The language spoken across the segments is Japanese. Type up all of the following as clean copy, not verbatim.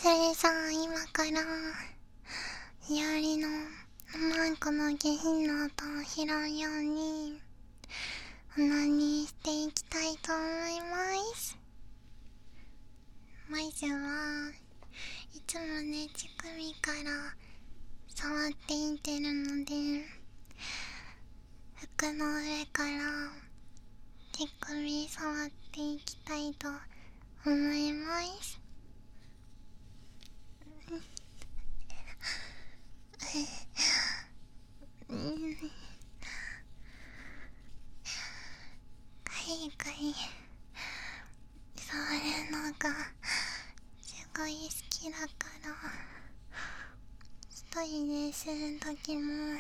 それじゃあ今からしおりのマイクの下品な音を拾うようにオナニーしていきたいと思います。まずはいつもね乳首から触っていってるので、服の上から乳首触っていきたいと思います。かいかい触るのがすごい好きだから、一人でするときも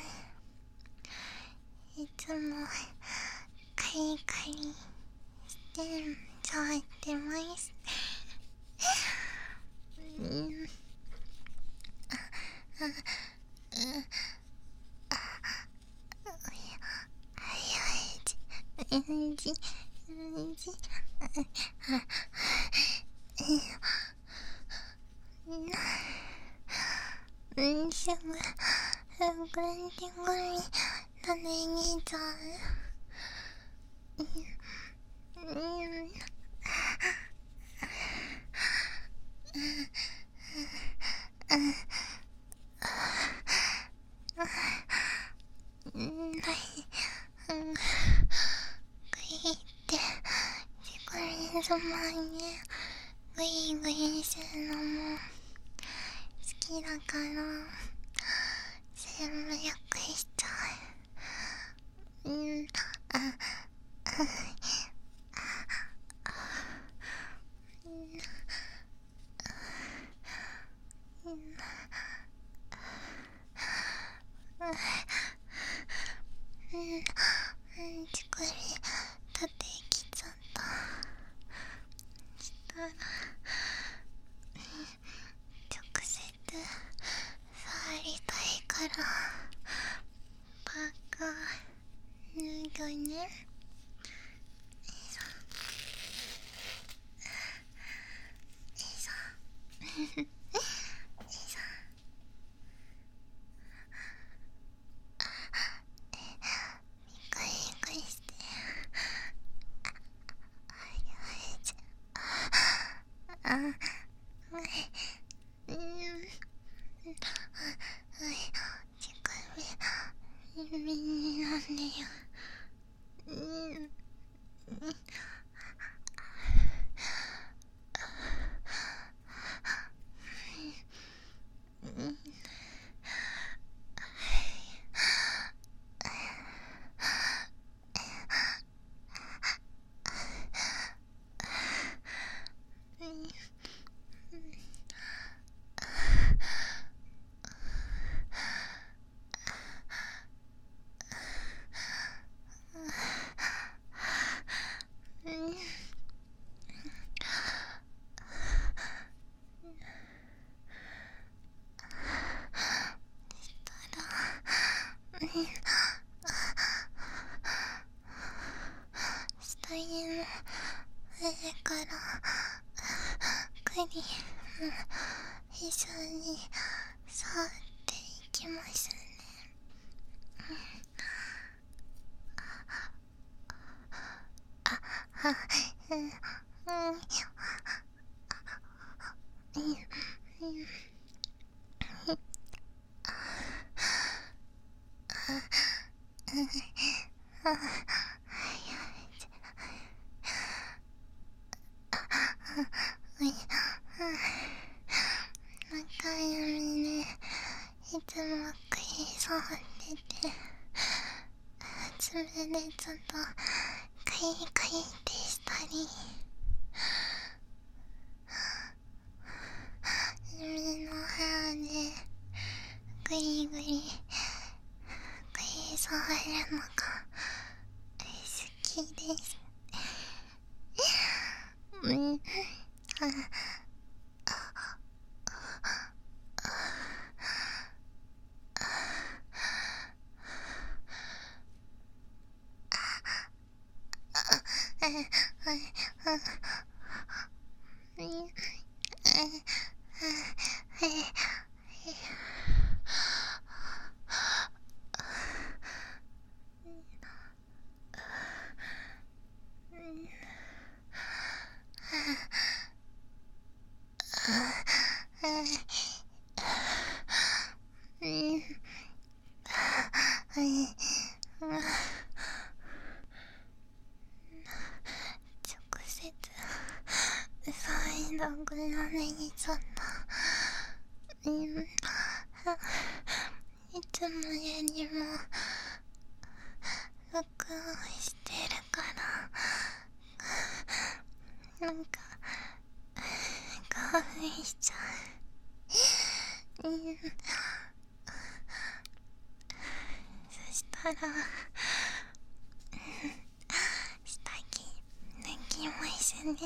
いつもカリカリして触ってます。すぐ手ごみだね兄ちゃん。グイってチコリンの前にグイグイするのも好きだから全部よくしちゃう。乳首立てきちゃった。したら直接触りたいからバカ脱ぐね。びっくりして、乳首耳になんでよ。下着の上からクリーム一緒に触っていきますね。中指でいつもクリ触ってて、爪でちょっとカリカリってしたり、指の腹でグリグリ触るのが好きです。 直接サイドグラネにちょっといつもよりも録音してるからなんか興奮しちゃう。そしたら下着脱ぎますね。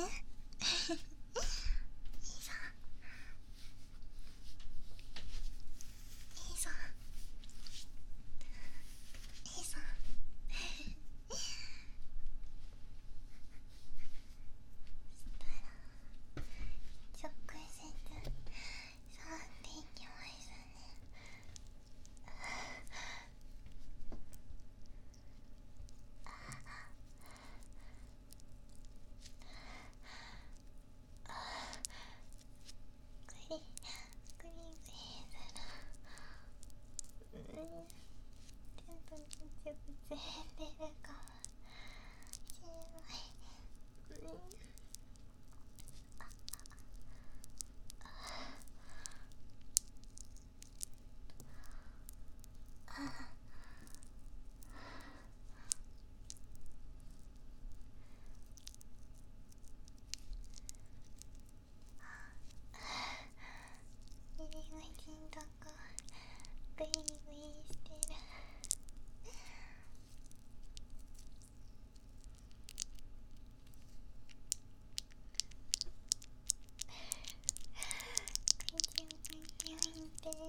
直接触っていきますね。グリグリグリする。ちょっとぐちゅぐちゅしてるかもしれない。入り口んとこグリグリしてる。ぐちゅぐちゅしてる。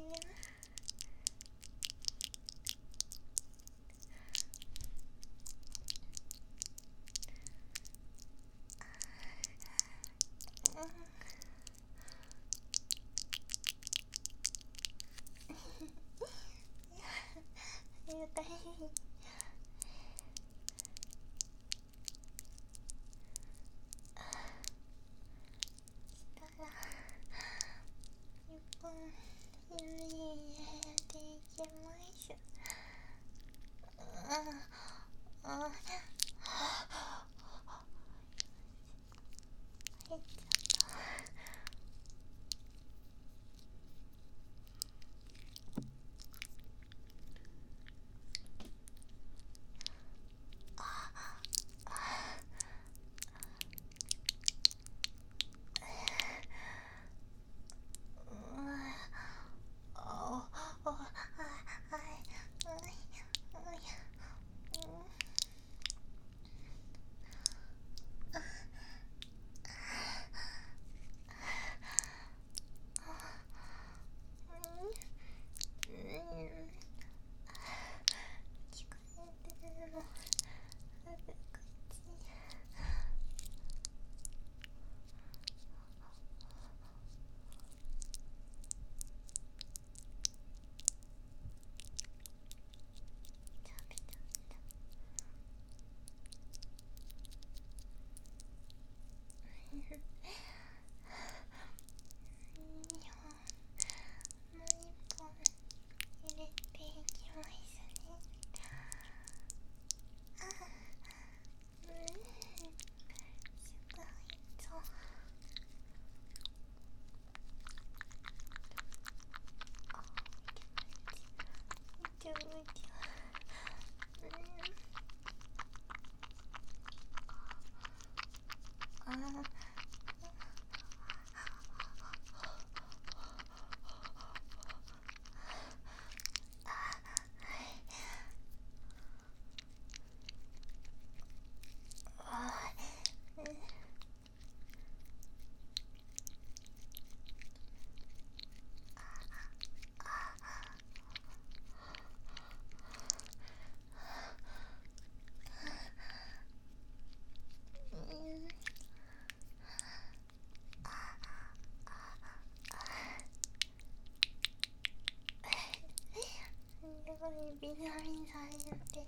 難しい。したら1本指入れていきます。入っちゃった。 ビザビザ言ってる。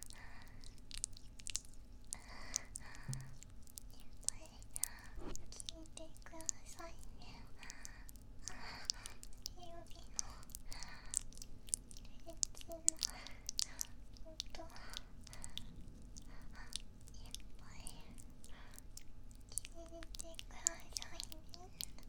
聞いてくださいね。指のエッチな音いっぱい聞いてくださいね。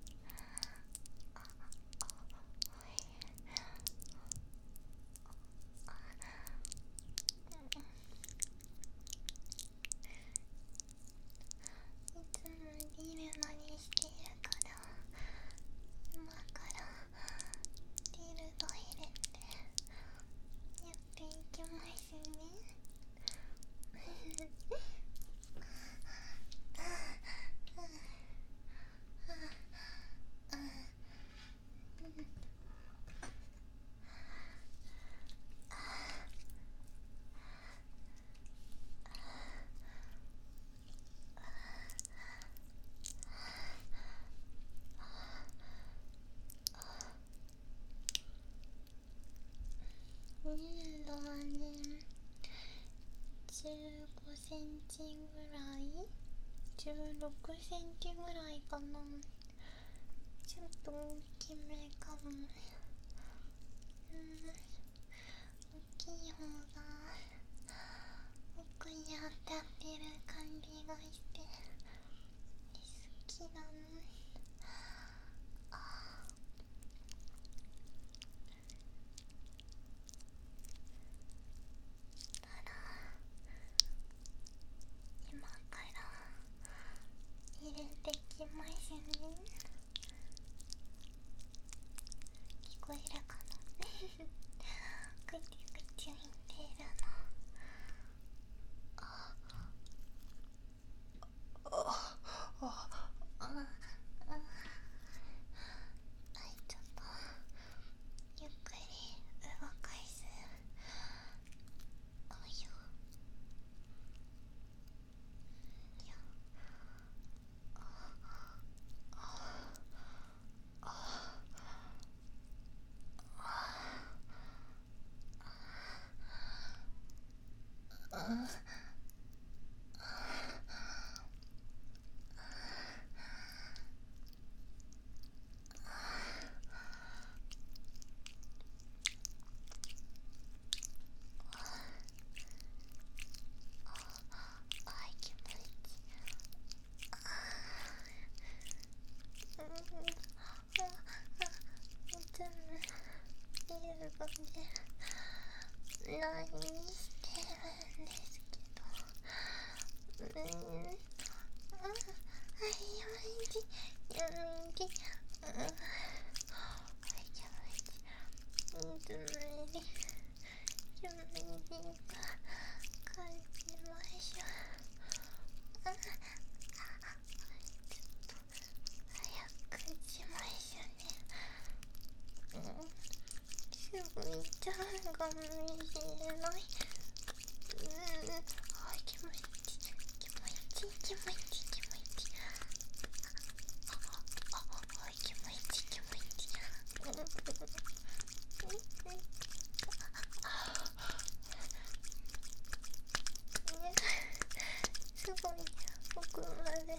いつもリルマにしてるから今からリルド入れてやっていきますね。粘土はね、15センチぐらい、16センチぐらいかな。ちょっと大きめかも。大きい方が奥に当たってる感じがして好きなの。今から入れてきますね。聞こえるかな。ぐちゅぐちゅ言ってるの。ちょっとゆっくり動かす。およよ。気持ちいつもビルゴで何してるんですけど、すぐ行っちゃうかもしれない。気持ちいい気持ちいい気持ちいい気持ちいい。気持ちいい気持ちいい気持ちいい。すごい奥まで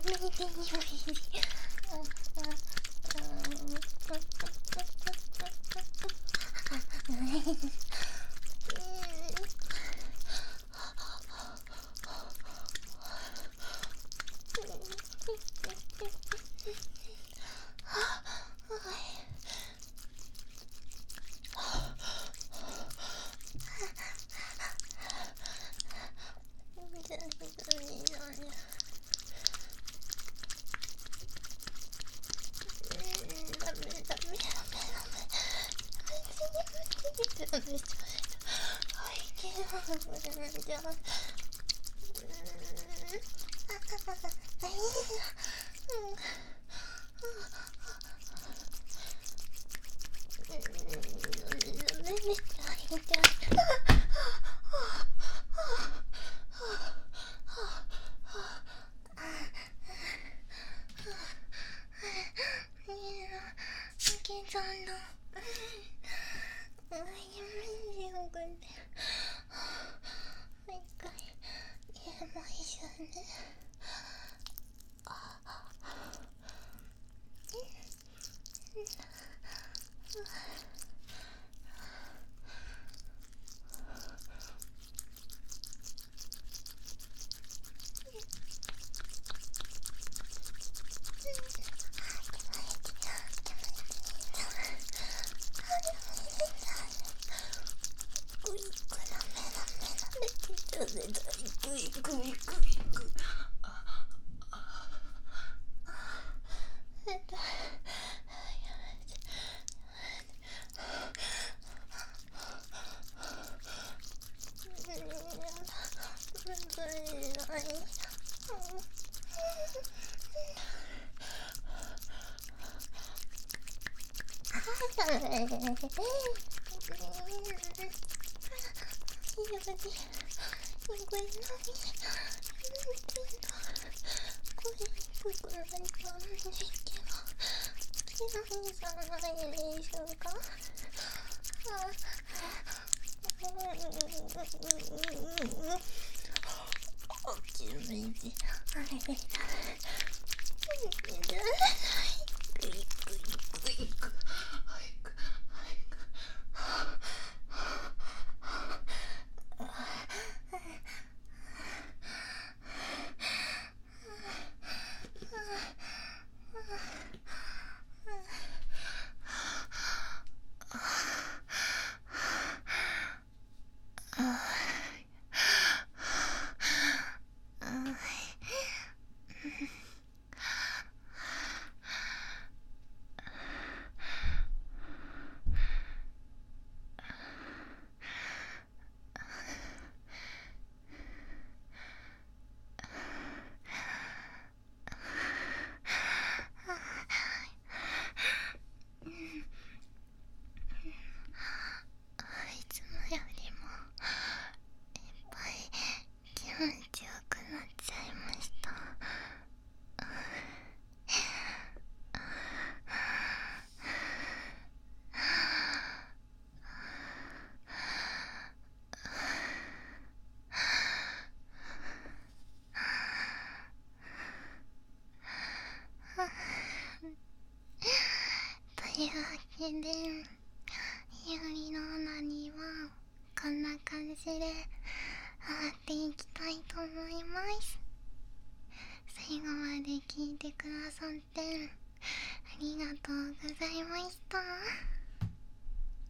というわけで、ゆりの名にはこんな感じで上がっていきたいと思います。最後まで聞いてくださってありがとうございました。